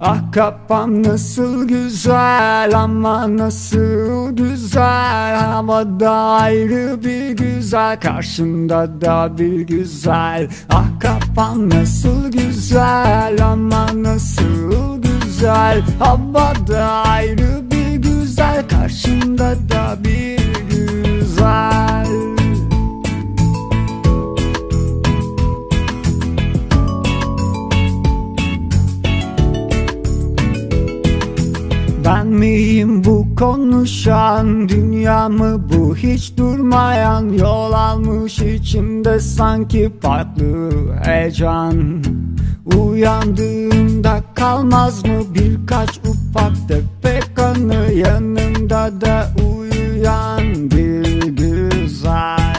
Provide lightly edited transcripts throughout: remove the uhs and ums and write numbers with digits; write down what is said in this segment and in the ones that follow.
Ah kafam nasıl güzel, ama nasıl güzel. Havada ayrı bir güzel, karşımda da bir güzel. Ah kafam nasıl güzel, ama nasıl güzel. Havada ayrı bir güzel, karşımda da bir güzel. Ben miyim bu konuşan, dünya mı bu hiç durmayan? Yol almış içimde sanki farklı heyecan. Uyandığımda kalmaz mı birkaç ufak tefek anı? Yanımda da uyuyan bir güzel.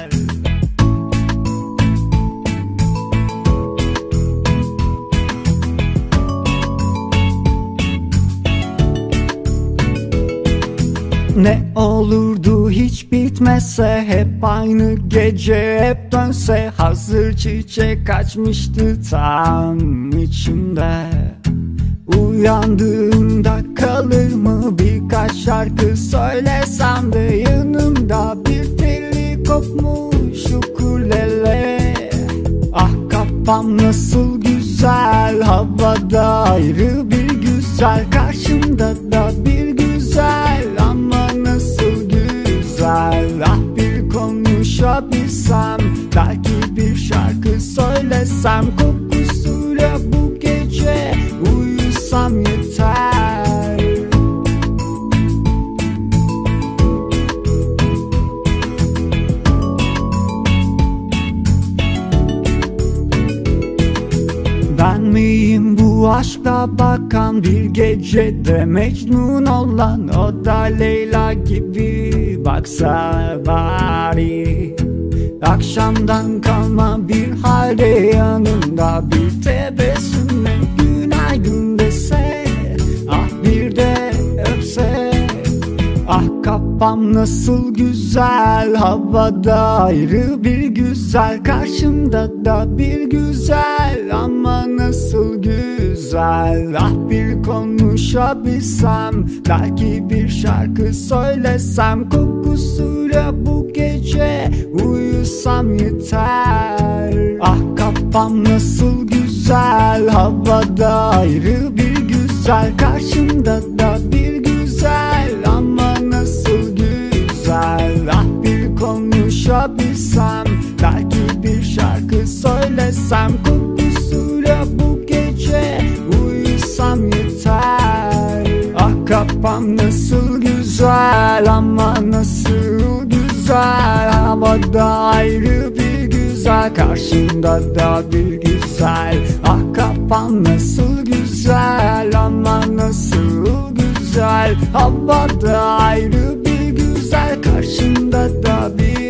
Ne olurdu hiç bitmese, hep aynı gece hep dönse. Hazır çiçek açmıştı tam içimde. Uyandığımda kalır mı birkaç şarkı söylesem de? Yanımda bir teli kopmuş ukulele. Ah kafam nasıl güzel, havada ayrı bir güzel, karşımda da bir güzel, ama nasıl güzel. Ah bir konuşabilsem, belki bir şarkı söylesem, kokusuyla bu gece uyusam yeter. Ben miyim bu aşkla bakan, bir gecede Mecnun olan? O da Leyla gibi baksa bari. Akşamdan kalma bir halde, yanında bir tebessümle günaydın dese. Ah bir de öpse. Ah kafam nasıl güzel, havada ayrı bir güzel, karşımda da bir güzel, ama nasıl güzel. Ah bir konuşabilsem, belki bir şarkı söylesem, kokusuyla bu gece uyusam yeter. Ah kafam nasıl güzel, havada ayrı bir güzel, karşımda da bir güzel, ama nasıl güzel. Ah bir konuşabilsem, belki bir şarkı söylesem, kokusuyla bu gece uyusam yeter. Ah kafam nasıl güzel, ama nasıl güzel. Havada ayrı bir güzel, karşımda da bir güzel. Ah kafam nasıl güzel, ama nasıl güzel. Havada ayrı bir güzel, karşımda da bir